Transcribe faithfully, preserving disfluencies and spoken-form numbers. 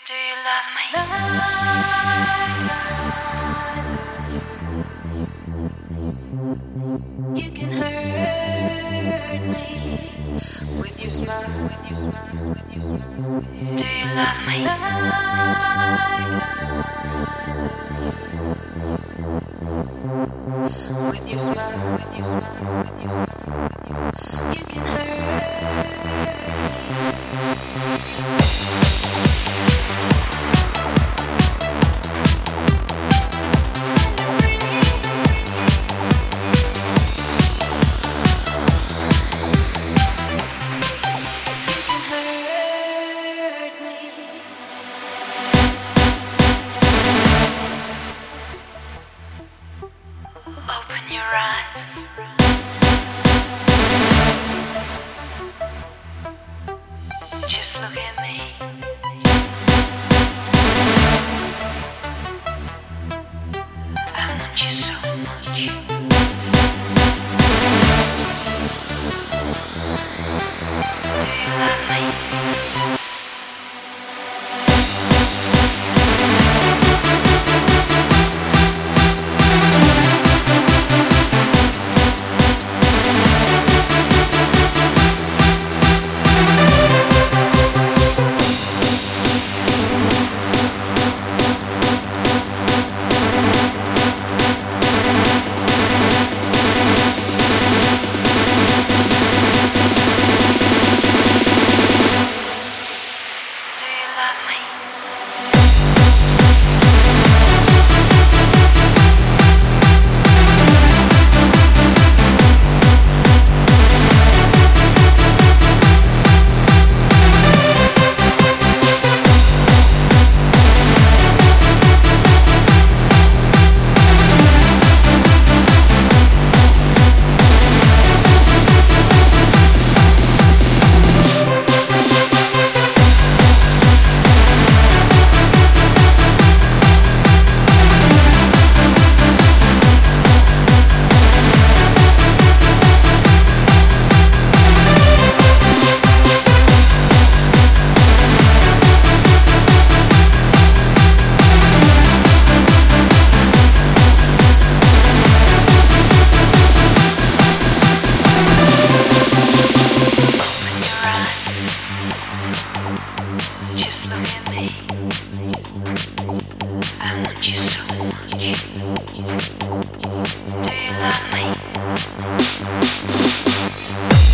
Do you love me? Like I love you. You can hurt me with your smile, with your smile, with your smile. Do you love me? Like I love you. With your smile, with your smile, with your smile, with your smile. You can hurt me. Open your eyes. Just look at me. I want you so much. Do you love me? Just look at me. I want you so much. Do you love me?